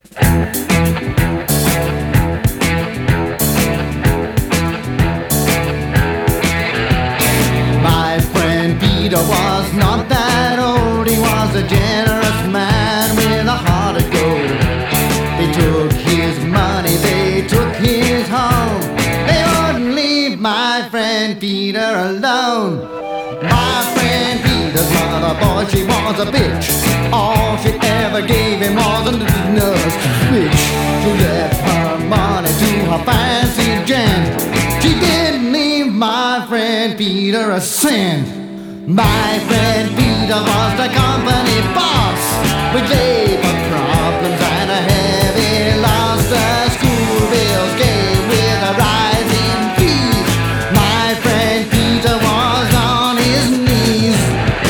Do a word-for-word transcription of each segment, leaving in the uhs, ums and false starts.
My friend Peter was not that old. He was a generous man with a heart of gold. They took his money, they took his home. They wouldn't leave my friend Peter alone. My friend Peter's mother, boy, she was a bitch. All she ever gave him was a little nurse to switch. She left her money to her fancy gent. She didn't leave my friend Peter a cent. My friend Peter was the company boss, with labor problems and a heavy loss. The school bills came with a rise in fees. My friend Peter was on his knees.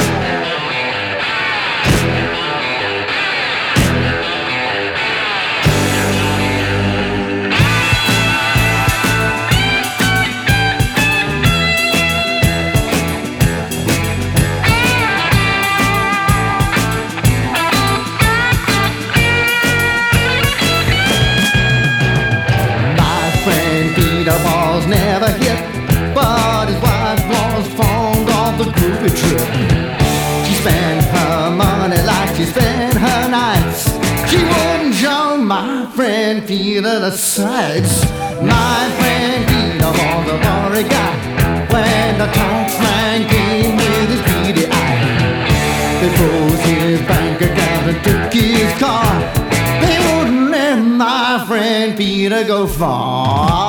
Peter was never hit, but his wife was fond of the groovy trip. She spent her money like she spent her nights. She wouldn't show my friend Peter the sights. My friend Peter was a worry guy when the tax man came with his beady eye. They froze his bank account and took his car. They wouldn't let my friend Peter go far.